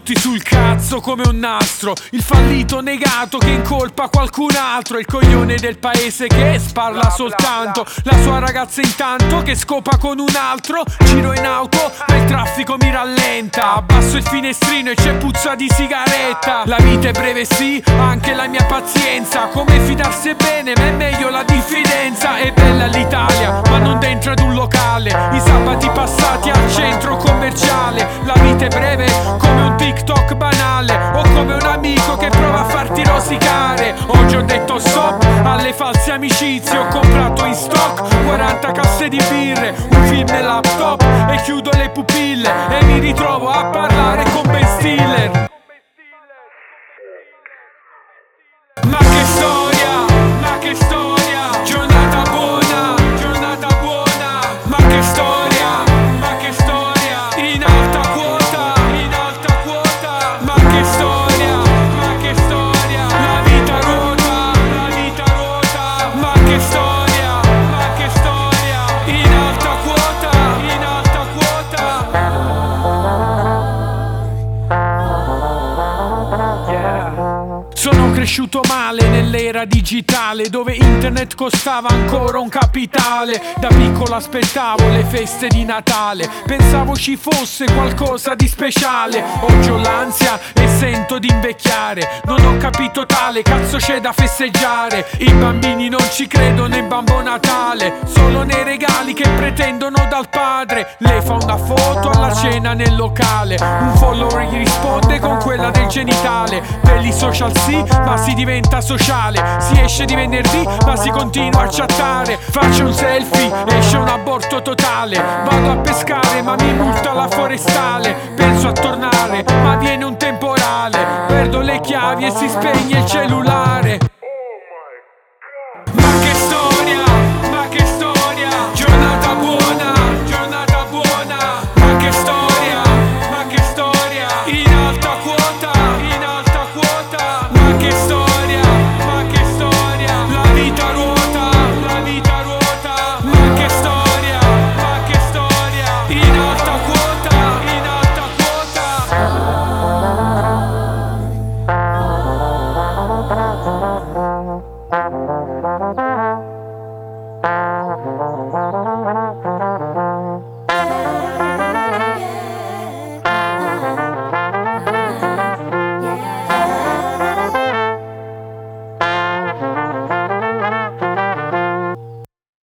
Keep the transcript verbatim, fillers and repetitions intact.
tutti sul cazzo come un nastro, il fallito negato che incolpa qualcun altro, il coglione del paese che sparla soltanto, la sua ragazza intanto che scopa con un altro. Giro in auto ma il traffico mi rallenta, abbasso il finestrino e c'è puzza di sigaretta. La vita è breve sì, anche la mia pazienza, come fidarsi è bene ma è meglio la diffidenza. È bella l'Italia ma non dentro ad un locale, i sabati passati al centro commerciale. La vita è breve come un TikTok banale o come un amico che prova a farti rosicare. Oggi ho detto stop alle false amicizie, ho comprato in stock quaranta casse di birre, un film e laptop e chiudo le pupille e mi ritrovo a parlare con Ben Stiller. Ma che storia, ma che storia, giornata buona, giornata buona. Ma che storia, ma che storia, in alta quota, in alta quota. Ma che storia, ma che storia, la vita ruota, la vita ruota. Ma che storia, ma che storia, in alta quota, in alta quota. Yeah. Sono cresciuto male nell'era digitale dove internet costava ancora un capitale. Da piccolo aspettavo le feste di Natale, pensavo ci fosse qualcosa di speciale. Oggi ho l'ansia e sento di invecchiare, non ho capito tale, cazzo c'è da festeggiare. I bambini non ci credono nel Babbo Natale, solo nei regali che pretendono dal padre. Lei fa una foto alla cena nel locale, un follower gli risponde con quella del genitale. Per i social sì, ma si diventa sociale, si esce di venerdì ma si continua a chattare. Faccio un selfie, esce un aborto totale, vado a pescare ma mi multa la forestale. Penso a tornare ma viene un temporale, perdo le chiavi e si spegne il cellulare.